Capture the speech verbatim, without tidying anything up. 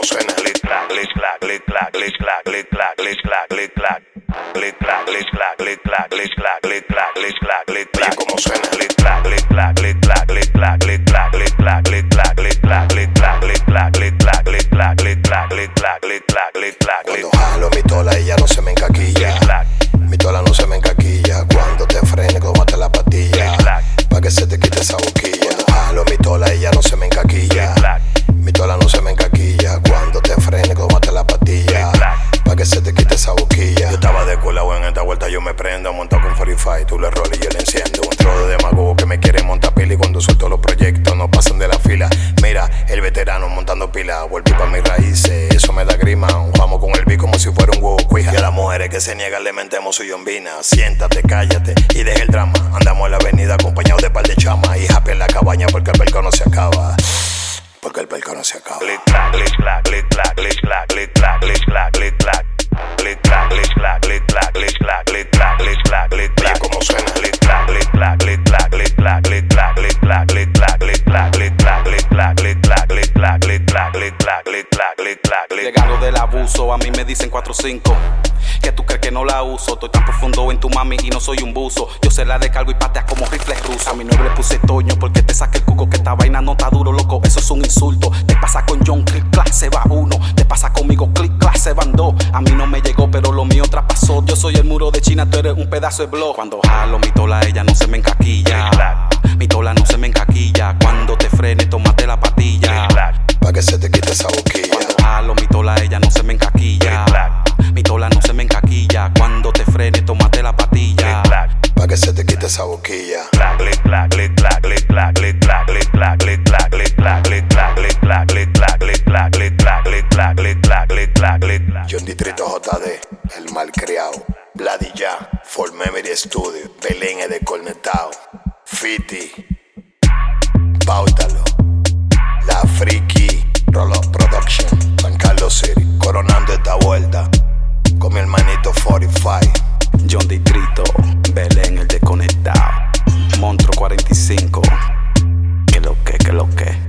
suena. Click clack, click clack, click clack, click clack, click clack, click clack, click clack, click clack, click clack, click clack, click clack, click clack, click clack, click clack, como suena. Click clack, click clack, click clack, click clack, click clack, click clack, click clack, click clack, click clack, click clack, click clack, click clack, click clack, click clack, click clack, click clack. Cuando jalo mi tola ella no se me encaquilla. Mi tola no se me encaquilla. Cuando te frene, tómate la pastilla pa' que se te quite esa boquilla. Cuando jalo mi tola ella no se me encaquilla. Mi tola no se me encaquilla. Cuando te frene, tómate la pastilla pa' que se te quite esa boquilla. Yo estaba de colado en esta vuelta, yo me prendo montado con cuarenta y cinco, tú le rolas y yo le enciendo. Un trozo de demagogo que me quiere montar pila y cuando suelto los proyectos no pasan de la fila. Mira, el veterano montando pila, volví pa' mis raíces, eso me da grima. Un jamo con el beat como si fuera un huevo cuija. Y a las mujeres que se niegan le mentemos su yombina. Siéntate, cállate y deja el drama. Andamos en la avenida acompañados de par de chamas y happy en la cabaña porque el perco no se acaba. Porque el perco no se acaba. Click clack, click clack, click clack, click clack, click clack, click clack, click clack, click clack, click clack, click clack, click clack, click clack, click clack, click clack, como suena. Click clack, click clack, click clack, click clack, click clack, click clack, click clack, click clack, click clack, click clack, click clack, click clack, click clack, click clack, click clack, click clack. Llegando del abuso, a mí me dicen cuatro cinco. Que tú crees que no la uso. Estoy tan profundo en tu mami y no soy un buzo. Yo se la descargo y pateas como rifles rusos. A mi nuevo le puse Toño porque te saqué el cuco. Que esta vaina no está duro, loco, eso es un insulto. Te pasa con John, click clack, se va uno. Te pasa conmigo, click clack, se van dos. A mí no me llegó, pero lo mío traspasó. Yo soy el muro de China, tú eres un pedazo de blog. Cuando jalo mi tola, ella no se me encaquilla. Mi tola no se me encaquilla. Cuando te frene, tómate la patilla pa' que se te quite esa boquilla. Cuando jalo mi tola, ella no se me encaquilla. Mi tola no se me encaquilla. Cuando te frene, tómate la patilla pa' que se te quite esa boquilla. Click clack, click clack, click clack, click clack, click clack, click clack, click clack, click clack, click clack, click clack, click clack, click clack, click clack, click clack, click clack, click clack. John Distrito J D, el malcriado. Bloody Ya, For Memory Studio. Belén es desconectado. Fiti, Pautalo. La Friki, Rolo Production. San Carlos City, coronando esta vuelta con mi hermanito cuarenta y cinco. John Distrito, Belén el desconectado. Monstruo cuarenta y cinco. Que lo que, que lo que.